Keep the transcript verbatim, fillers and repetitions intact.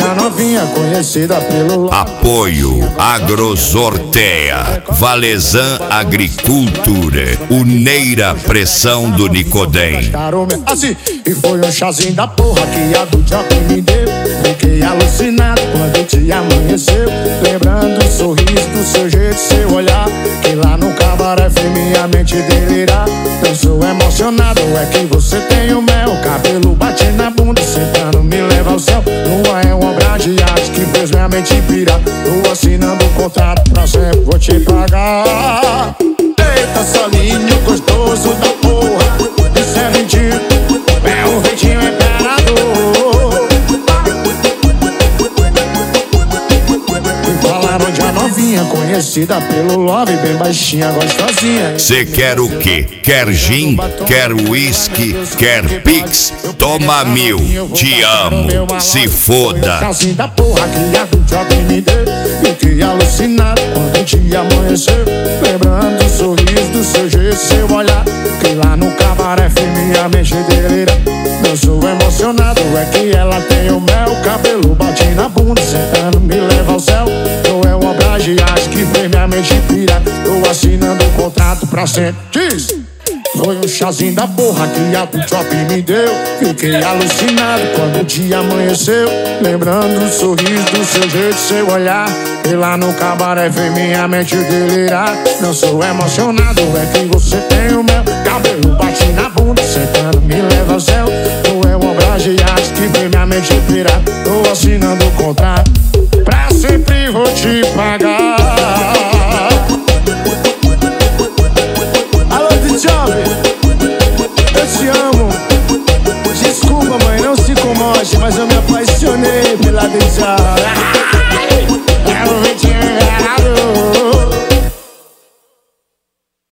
a novinha conhecida pelo... Apoio Agrosortea, Valezan Agriculture, Uneira Pressão do Nicodem. Assim, e foi um chazinho da porra que a do Jockey me deu. Fiquei alucinado quando o dia amanheceu, lembrando o sorriso do seu jeito, seu olhar, que lá no cabaré fez minha mente delirar. Eu sou emocionado, é que você tem o mel, cabelo bate na bunda, sentando me leva ao céu. Lua é uma obra de arte que fez minha mente pirar. Tô assinando um contrato pra sempre, vou te pagar. Eita, solinho gostoso da porra, isso é mentira, é um ventinho imperador. Me falaram de a novinha conhecida pelo love, bem baixinha, gostosinha. Cê quer o quê? Quer gin? Quer whisky? Quer pix? Toma mil, te amo, se foda. Chazinho da porra que a do Jockey me deu. Fiquei alucinado quando o dia amanheceu, lembrando o sorriso do seu jeito, seu olhar, que lá no cabaré fez minha mente delirar. Eu sou emocionado, é que ela tem o mel, cabelo bate na bunda, sentando me leva ao céu. Ou é uma obra de arte que fez minha mente pirar. Tô assinando um contrato pra sempre. Diz! Foi um chazinho da porra que a do Jockey me deu. Fiquei alucinado quando o dia amanheceu, lembrando o sorriso do seu jeito, seu olhar, e lá no cabaré fez minha mente delirar. Não sou emocionado, é que você tem o meu cabelo bate na bunda, sentando me leva ao céu. Ou é uma obra de arte que fez minha mente pirar. Tô assinando o contrato pra sempre, vou te pagar. Alô, Jockey, eu te amo. Desculpa, mãe, não se incomode, mas eu me apaixonei pela Deja.